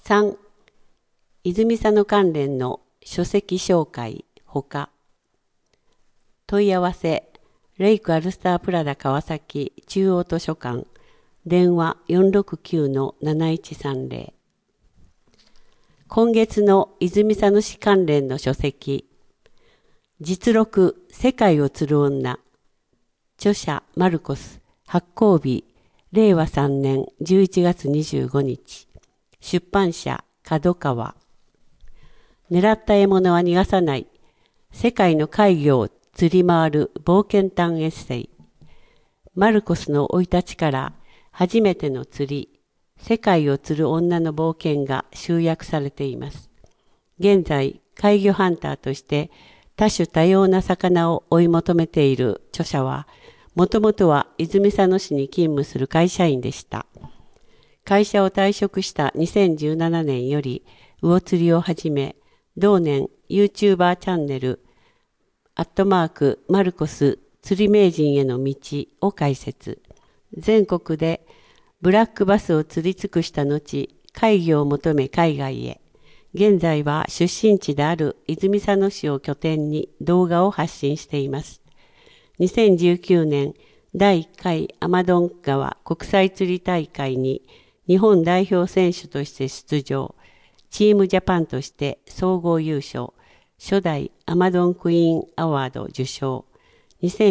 3. 泉佐野関連の書籍紹介ほか。問い合わせレイクアルスタープラダ川崎中央図書館電話 469-7130。 今月の泉佐野市関連の書籍、実録世界を釣る女、著者マルコス、発行日令和3年11月25日、出版社角川。狙った獲物は逃がさない、世界の海魚を釣り回る冒険探エッセイ。マルコスの生い立ちから初めての釣り、世界を釣る女の冒険が集約されています。現在、海魚ハンターとして多種多様な魚を追い求めている著者は、もともとは泉佐野市に勤務する会社員でした。会社を退職した2017年より魚釣りを始め、同年 YouTuber チャンネルマルコス釣り名人への道を開設。全国でブラックバスを釣り尽くした後、海魚を求め海外へ。現在は出身地である泉佐野市を拠点に動画を発信しています。2019年第1回アマドン川国際釣り大会に日本代表選手として出場。チームジャパンとして総合優勝。初代アマゾンクイーンアワード受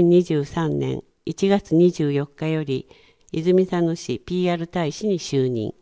賞。2023年1月24日より泉佐野市 PR 大使に就任。